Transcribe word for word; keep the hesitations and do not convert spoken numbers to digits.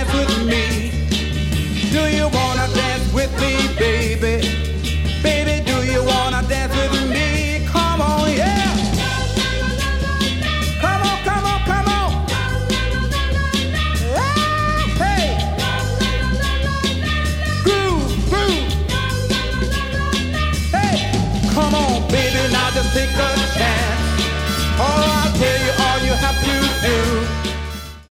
dance with me? Do you wanna dance with me, baby? Baby, do you wanna dance with me? Come on, yeah. Come on, come on, come on. Yeah, hey. Groove, groove. Hey, come on, baby, now just take a